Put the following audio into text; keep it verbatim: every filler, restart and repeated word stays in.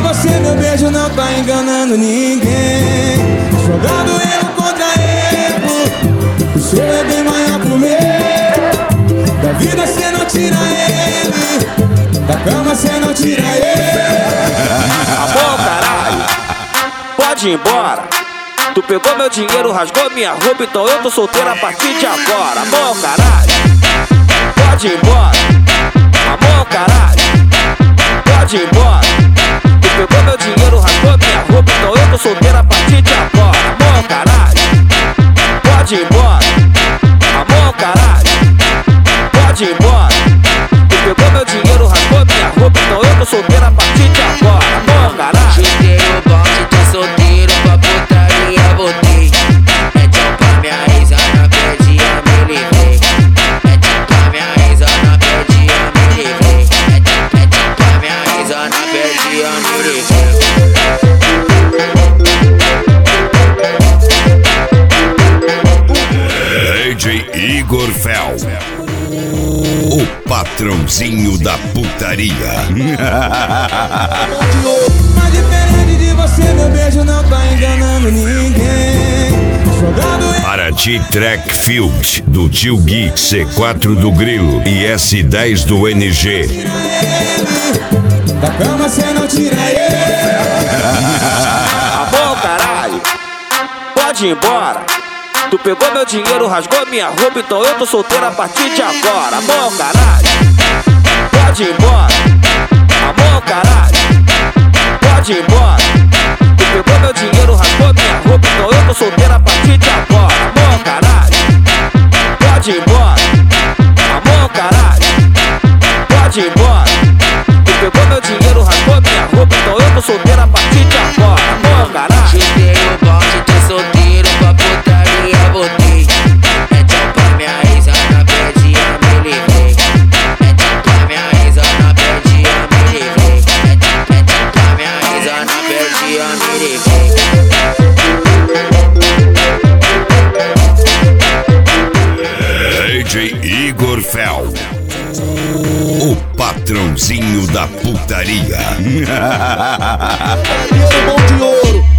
você, meu beijo não tá enganando ninguém. Jogando erro contra erro, o seu é bem maior pro meu. Da vida cê não tira ele, da cama cê não tira ele. Tá bom, caralho, pode ir embora. Tu pegou meu dinheiro, rasgou minha roupa, então eu tô solteiro a partir de agora. Bom, caralho, pode ir embora. Amor, caralho, pode ir embora. Tu pegou meu dinheiro, rasgou minha roupa, então eu tô solteiro a partir de agora. Amor, caralho, pode ir embora. Amor, caralho, pode ir embora. Tu pegou meu dinheiro, rasgou minha roupa, então eu tô solteiro a partir de agora. Amor, caralho. Chutei o balde, tô solteiro pra putaria, voltei. É tchau pra minha ex, na pedinha me livrei. É tchau pra minha ex, na pedinha me livrei. É tchau pra minha ex, na pedinha me livrei. D J Igor Fel, o patrãozinho da putaria. Mas diferente de você, meu beijo não tá enganando ninguém. Jogando Paraty Track Field do Tio Gui, C quatro do Grilo e S dez do N G. da cama cê não tira ele. Tá bom, caralho, pode ir embora. Tu pegou meu dinheiro, rasgou minha roupa, então eu tô solteiro a partir de agora. Bom, caralho, pode ir embora. Amor, caralho, pode ir embora. Tu pegou meu dinheiro, rasgou minha roupa, então eu tô solteiro a partir de agora. Amor, caralho, pode ir embora. Amor, caralho, pode ir embora. Tu pegou meu dinheiro, rasgou minha roupa, então eu tô solteiro a partir de agora. Amor, caralho. Chutei o balde, tô solteiro pra putaria, voltei. É tchau pra minha ex, na pedinha me livrei. É tchau pra minha ex, na pedinha me livrei. É tchau pra minha ex, na pedinha me livrei. D J Igor Fel, o patrãozinho da putaria. Mão de ouro.